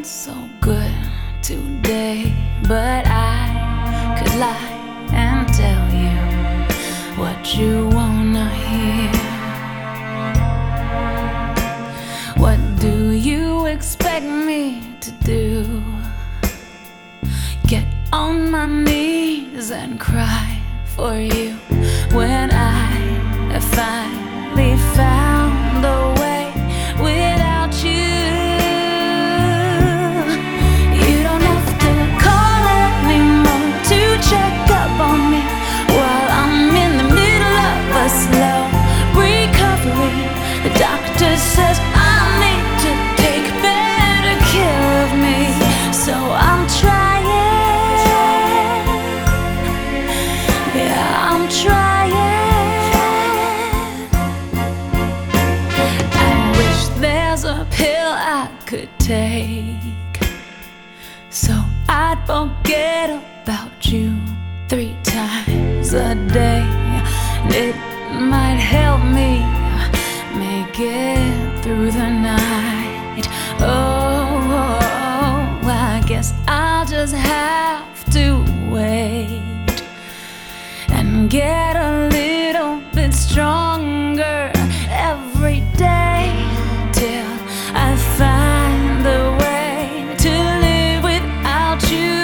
so good today, but I could lie and tell you what you wanna hear. What do you expect me to do? Get on my knees and cry for you when I have finally found a way without you. You don't have to call anymore to check up on me while I'm in the middle of a slow recovery. The doctor says I need to take better care of me, so I'm trying. Yeah, I'm trying. I wish there's a pill I could take, so I'd forget about you 3 times a day. It might help me make it through the night. Oh, I guess I'll just have to wait and get a little bit stronger every day till I find the way to live without you.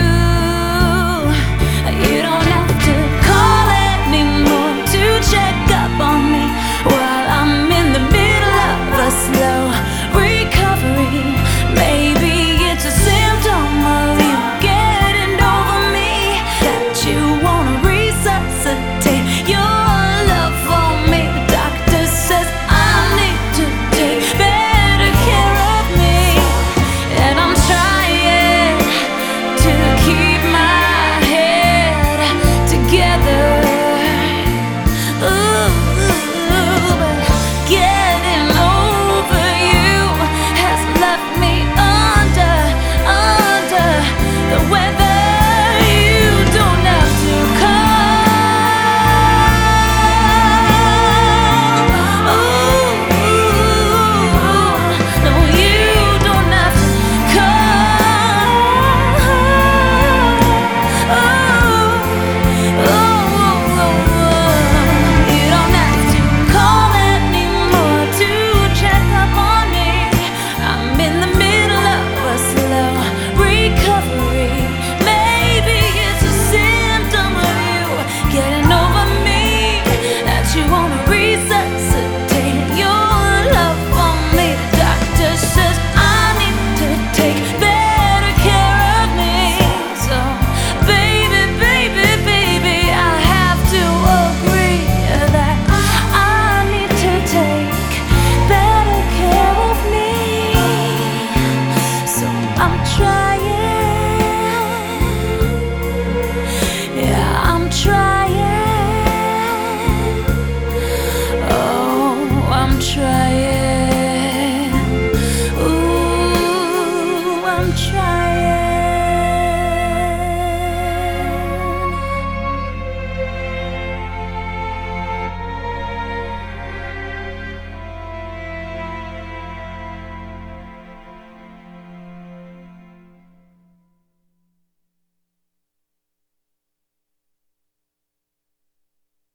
You don't have to call anymore to check up on me while I'm in the middle of a slow recovery. Maybe it's a symptom of you getting over me, that you wanna resuscitate your love for me. The doctor says I need to take better care of me, and I'm trying to keep my head together. Ooh, but getting over you has left me under the weather. You don't have to call. No, you don't have to call. You don't have to call anymore to check up on me. I'm in the middle of a slow recovery. Maybe it's a symptom of you getting over me, that you wanna resuscitate your love for me. The doctor says I need to take better care of me, so baby, baby, baby, I have to agree that I need to take better care of me. So I'm trying.